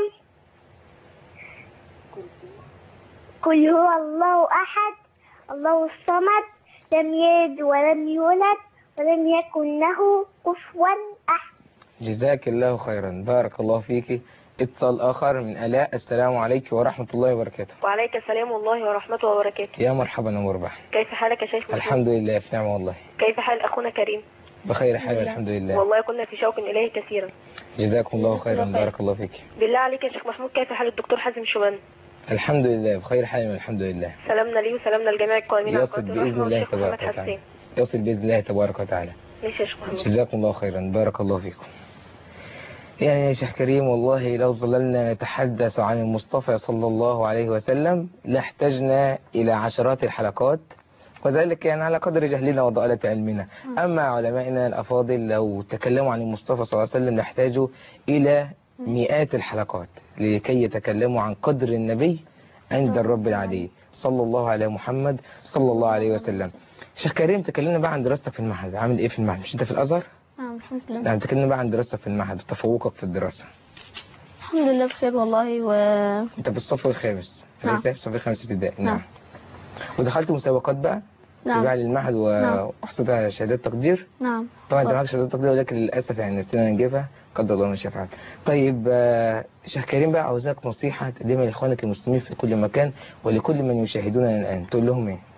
قل هو الله أحد الله الصمد لم يلد ولم يولد ولم يكن له كفوا أحد. جزاك الله خيرا، بارك الله فيك. اتصال آخر من آلاء. السلام عليكم ورحمة الله وبركاته. وعليك السلام والله ورحمته وبركاته. يا مرحبا ومربحا. كيف حالك يا شيخ محمود؟ الحمد لله في نعمة والله. كيف حال أخونا كريم؟ بخير حال الحمد لله. والله كنا في شوق إليه كثيرا. جزاكم الله خيرا، بارك الله فيك. بالله عليك يا شيخ محمود، كيف حال الدكتور حازم شوبان؟ الحمد لله بخير حال الحمد لله. سلامنا ليه وسلامنا لجميع القائمين على يصل بإذن الله تبارك وتعالى. يصل بإذن الله تبارك وتعالى. ماشي يا شيخ محمود. جزاكم الله خيرا، بارك الله فيكم. يعني يا شيخ كريم والله لو ظللنا نتحدث عن المصطفى صلى الله عليه وسلم لاحتجنا إلى عشرات الحلقات، وذلك يعني على قدر جهلنا وضالة علمنا. أما علمائنا الأفاضل لو تكلموا عن المصطفى صلى الله عليه وسلم لاحتاجوا إلى مئات الحلقات لكي يتكلموا عن قدر النبي عند الرب العلي صلى الله عليه محمد صلى الله عليه وسلم. شيخ كريم تكلمنا بقى عن دراستك في المعهد، عامل إيه في المعهد؟ مش أنت في الأزهر؟ نعم الحمد لله. نعم، تكلمنا بقى عن دراستك في المعهد وتفوقك في الدراسة. الحمد لله بخير والله. أنت في الصف الخامس. نعم. في الصف الخامس ابتدائي. نعم. ودخلت مسابقات بقى؟ نعم. تبع للمعهد وحصلت على شهادات تقدير؟ نعم. طبعا انت معاك شهادات تقدير ولكن للاسف يعني نسينا نجيبها، قدر الله ما شاء فعل. طيب شيخ كريم بقى عاوزاك نصيحه تقدمها لاخوانك المسلمين في كل مكان ولكل من يشاهدوننا الان، تقول لهم ايه؟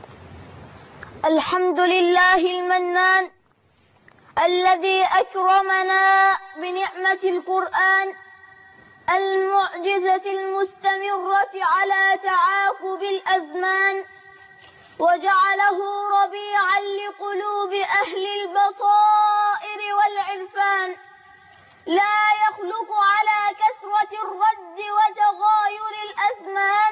الحمد لله المنان الذي أكرمنا بنعمة القرآن المعجزة المستمرة على تعاقب الأزمان، وجعله ربيعا لقلوب أهل البصائر والعرفان، لا يخلق على كثرة الرد وتغاير الأزمان،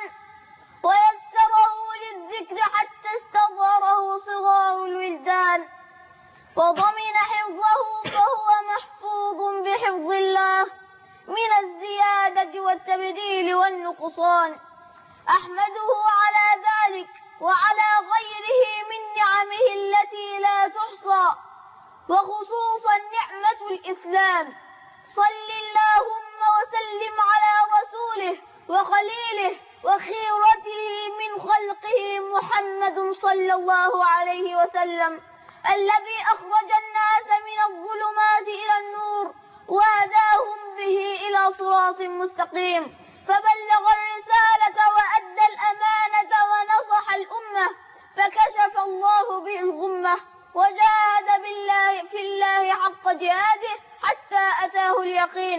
ويسره للذكر حتى استظهره صغار الولدان، وضمن حفظه فهو محفوظ بحفظ الله من الزيادة والتبديل والنقصان. أحمده على ذلك وعلى غيره من نعمه التي لا تحصى، وخصوصا نعمة الإسلام. صل اللهم وسلم على رسوله وخليله وخيرته من خلقه محمد صلى الله عليه وسلم، الذي أخرج الناس من الظلمات إلى النور وهداهم به إلى صراط مستقيم، فبلغ الرسالة وأدى الأمانة ونصح الأمة، فكشف الله به الغمة، وجاهد في الله حق جهاده حتى أتاه اليقين.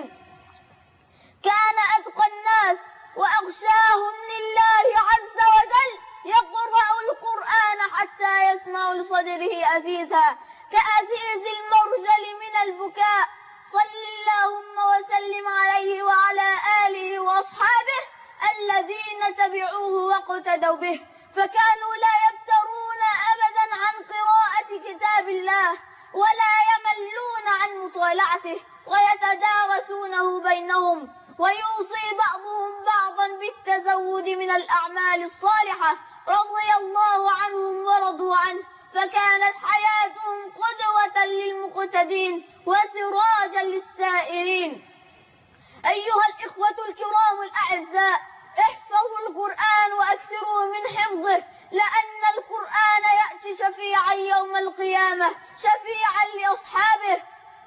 كان أتقى الناس وأغشاهم لله عز وجل، يقرأ القرآن حتى يسمع لصدره أزيزا كأزيز المرجل من البكاء. صل اللهم وسلم عليه وعلى آله وأصحابه الذين تبعوه واقتدوا به، فكانوا لا يفترون أبدا عن قراءة كتاب الله ولا يملون عن مطالعته، ويتدارسونه بينهم، ويوصي بعضهم بعضا بالتزود من الأعمال الصالحة، رضي الله عنهم ورضوا عنه، فكانت حياتهم قدوة للمقتدين وسراجا للسائرين. أيها الإخوة الكرام الأعزاء، احفظوا القرآن وأكثروا من حفظه، لأن القرآن يأتي شفيعا يوم القيامة، شفيعا لأصحابه.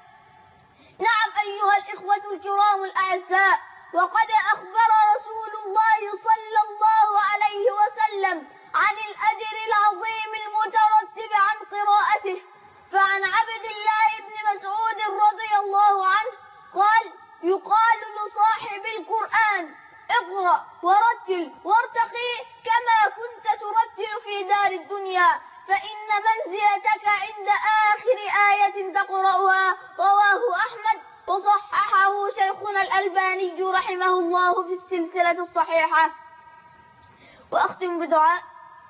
نعم أيها الإخوة الكرام الأعزاء، وقد أخبر رسول الله صلى الله عليه وسلم عن الأجر العظيم المترتب عن قراءته، فعن عبد الله بن مسعود رضي الله عنه قال: يقال لصاحب القرآن: اقرأ ورتل وارتقي كما كنت ترتل في دار الدنيا، فإن منزلتك عند آخر آية تقرأها. رواه أحمد وصححه شيخنا الألباني رحمه الله في السلسلة الصحيحة. وأختم بدعاء: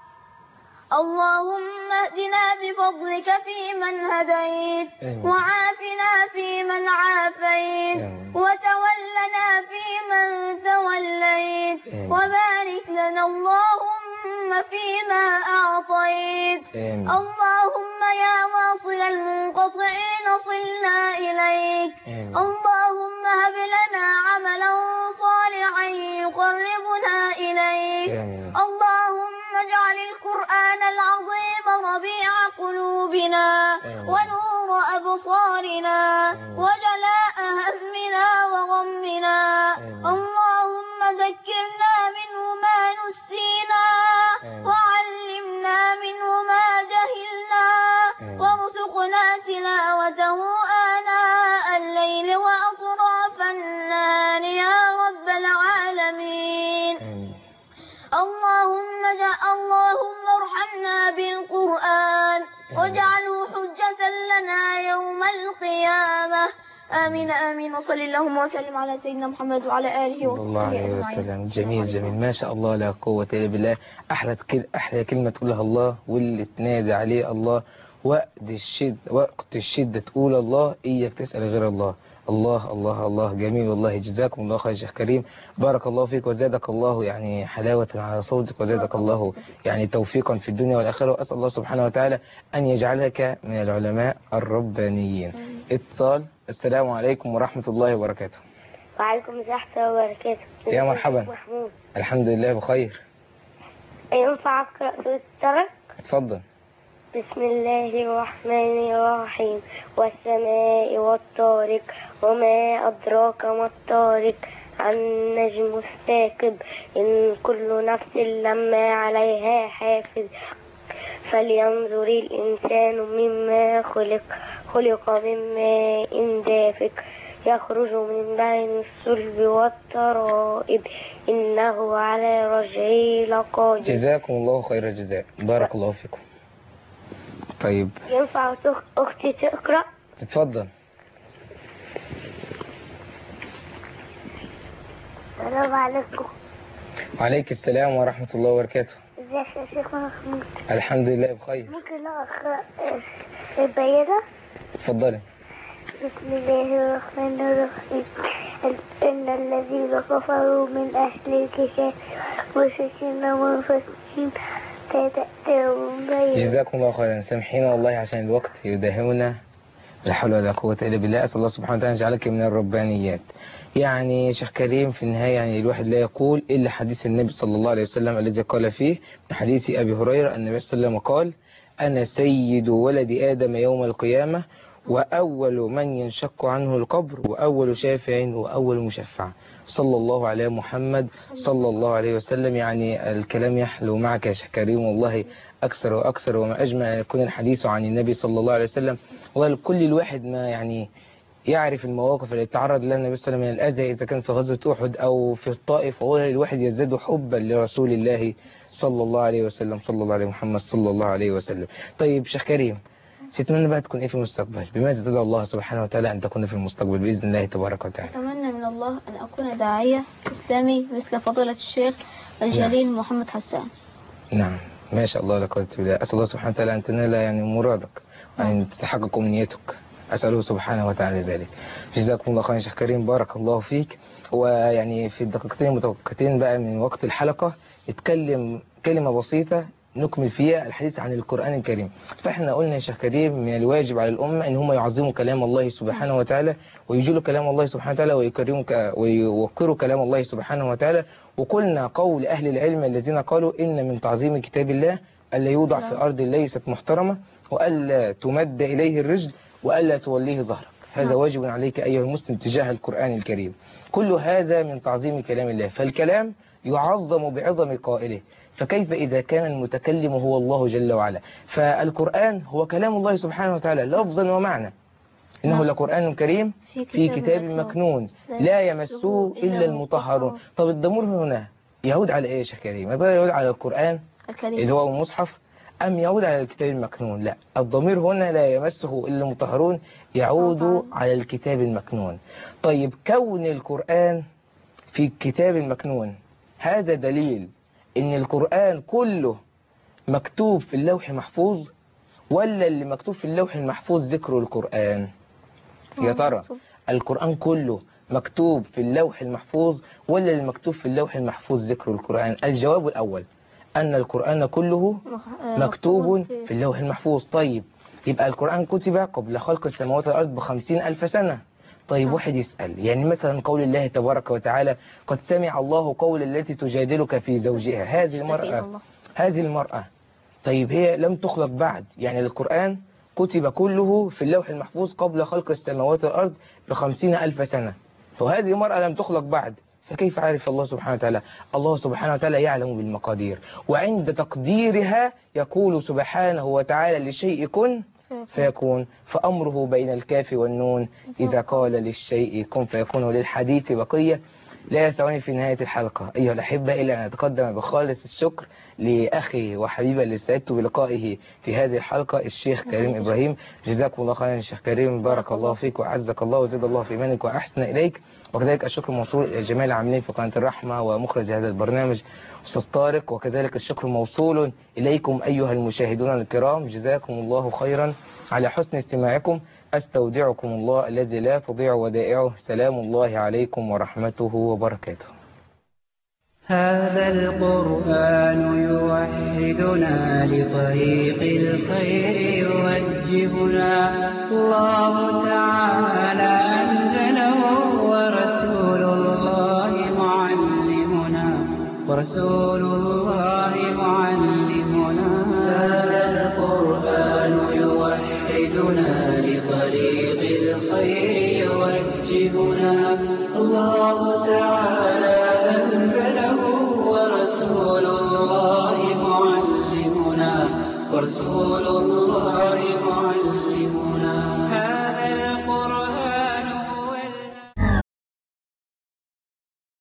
اللهم اهدنا بفضلك فيمن هديت، وعافنا فيمن عافيت، وتولنا فيمن توليت، وبارك لنا اللهم فيما أعطيت. اللهم يا واصل المنقطعين صلنا إليك. اللهم هب لنا عملا صالحا يقربنا إليك. اللهم اجعل القرآن العظيم ربيع قلوبنا ونور أبصارنا وجلاء همنا وغمنا. اللهم ذكرنا منه ما نسينا، وعلمنا منه ما جهلنا، وارزقنا تلاوته آناء الليل وأطراف النهار يا رب العالمين. اللهم ارحمنا بالقرآن واجعله حجة لنا يوم القيامة. آمين آمين. وصلي اللهم وسلم على سيدنا محمد وعلى آله وصحبه أجمعين. جميل جميل ما شاء الله لا قوة إلا بالله. أحلى كلمة تقولها الله، واللي تنادي عليه الله وقت الشدة تقول الله، إياك تسأل غير الله. الله الله الله جميل والله. جزاكم الله خير شيخ كريم، بارك الله فيك وزادك الله يعني حلاوة على صوتك، وزادك الله يعني توفيقا في الدنيا والآخرة، وأسأل الله سبحانه وتعالى أن يجعلك من العلماء الربانيين. اتصال. السلام عليكم ورحمة الله وبركاته. وعليكم السلام ورحمة الله وبركاته. يا مرحبا. محمود. الحمد لله بخير. ينفع أقرأ سورة الترك؟ اتفضل. بسم الله الرحمن الرحيم. والسماء والطارق وما أدراك ما الطارق النجم الثاقب إن كل نفس لما عليها حافظ فلينظر الإنسان مما خلق من ماء دافق يخرج من بين الصلب والترائب إنه على رجعه لقادر. جزاكم الله خير الجزاء، بارك الله فيكم. طيب ينفع أختي تقرأ؟ تتفضل. السلام عليكم. وعليك السلام ورحمة الله وبركاته. ازيك يا شيخ محمود؟ الحمد لله بخير. ممكن أقرأ البينة؟ اتفضلي. بسم الله الرحمن الرحيم. إن الذين كفروا من أهل الكتاب والمشركين والمفسدين جزاكم الله خيرا. سامحينا والله عشان الوقت يداهمنا، لا حول ولا قوة إلا بالله. أسأل الله سبحانه وتعالى يجعلك من الربانيات. يعني شيخ كريم في النهاية يعني الواحد لا يقول إلا حديث النبي صلى الله عليه وسلم الذي قال فيه من حديث أبي هريرة النبي صلى الله عليه وسلم قال: أنا سيد ولد آدم يوم القيامة، وأول من ينشق عنه القبر، وأول شافع، وأول مشفع. صلى الله على محمد صلى الله عليه وسلم. يعني الكلام يحلو معك يا شيخ كريم والله أكثر وأكثر، وما أجمل أن يكون الحديث عن النبي صلى الله عليه وسلم. والله كل الواحد ما يعني يعرف المواقف التي تعرض لها النبي صلى الله عليه وسلم من الأذى، إذا كان في غزوة أحد أو في الطائف، والله الواحد يزداد حبا لرسول الله صلى الله عليه وسلم، صلى الله عليه محمد صلى الله عليه وسلم. طيب شيخ كريم، تتمنى بقى تكون ايه في المستقبل؟ بماذا تدعو الله سبحانه وتعالى ان تكون في المستقبل باذن الله تبارك وتعالى؟ اتمنى من الله ان اكون داعية اسلامي مثل فضيلة الشيخ الجليل محمد حسان. نعم ما شاء الله لا قوة الا بالله. اسال الله سبحانه وتعالى ان تنال يعني مرادك وان تتحقق امنيتك، اساله سبحانه وتعالى ذلك. جزاكم الله خيرا يا شيخ كريم، بارك الله فيك. ويعني في الدقيقتين المتبقيتين بقى من وقت الحلقة نتكلم كلمة بسيطة نكمل فيها الحديث عن القرآن الكريم. فاحنا قلنا يا شيخ كريم من الواجب على الأمة ان هم يعظموا كلام الله سبحانه وتعالى، ويجلوا كلام الله سبحانه وتعالى، ويوقروا كلام الله سبحانه وتعالى. وقلنا قول أهل العلم الذين قالوا إن من تعظيم كتاب الله ألا يوضع في أرض ليست محترمة، وألا تمد إليه الرجل، وألا توليه ظهرك. هذا واجب عليك أيها المسلم تجاه القرآن الكريم. كل هذا من تعظيم كلام الله، فالكلام يعظم بعظم قائله، فكيف إذا كان المتكلم هو الله جل وعلا؟ فالقرآن هو كلام الله سبحانه وتعالى لفظا ومعنى. إنه لقرآن كريم في كتاب مكنون لا يمسه إلا المطهرون. طب الضمير هنا يعود على إيه يا شيخ كريم؟ يعود على القرآن اللي هو المصحف، أم يعود على الكتاب المكنون؟ لا، الضمير هنا لا يمسه إلا المطهرون، يعود على الكتاب المكنون. طيب كون القرآن في الكتاب المكنون هذا دليل إن القرآن كله مكتوب في اللوح المحفوظ، ولا اللي مكتوب في اللوح المحفوظ ذكر القرآن؟ يا ترى القرآن كله مكتوب في اللوح المحفوظ، ولا اللي مكتوب في اللوح المحفوظ ذكر القرآن؟ الجواب الأول، أن القرآن كله مكتوب في اللوح المحفوظ. طيب يبقى القرآن كتب قبل خلق السماوات والأرض ب50,000 سنة. طيب واحد يسأل، يعني مثلا قول الله تبارك وتعالى قد سمع الله قول التي تجادلك في زوجها، هذه المرأة طيب هي لم تخلق بعد، يعني القرآن كتب كله في اللوح المحفوظ قبل خلق السماوات والأرض ب50,000 سنة، فهذه المرأة لم تخلق بعد، فكيف عرف الله سبحانه وتعالى؟ الله سبحانه وتعالى يعلم بالمقادير، وعند تقديرها يقول سبحانه وتعالى لشيء كن فيكون، فأمره بين الكاف والنون إذا قال للشيء كن فيكون. وللحديث بقية. لا يسعني في نهاية الحلقة أيها الأحبة إلا أن أتقدم بخالص الشكر لأخي وحبيبي اللي سعدت بلقائه في هذه الحلقة، الشيخ كريم إبراهيم. جزاكم الله خيرا الشيخ كريم، بارك الله فيك وعزك الله وزاد الله في إيمانك وأحسن إليك. وكذلك الشكر موصول إلى جميع العاملين في قناة الرحمة ومخرج هذا البرنامج أستاذ طارق، وكذلك الشكر موصول إليكم أيها المشاهدون الكرام، جزاكم الله خيرا على حسن استماعكم. أستودعكم الله الذي لا تضيع ودائعه. سلام الله عليكم ورحمته وبركاته. هذا القرآن يوحدنا لطريق الخير يوجهنا، الله تعالى أنزله ورسوله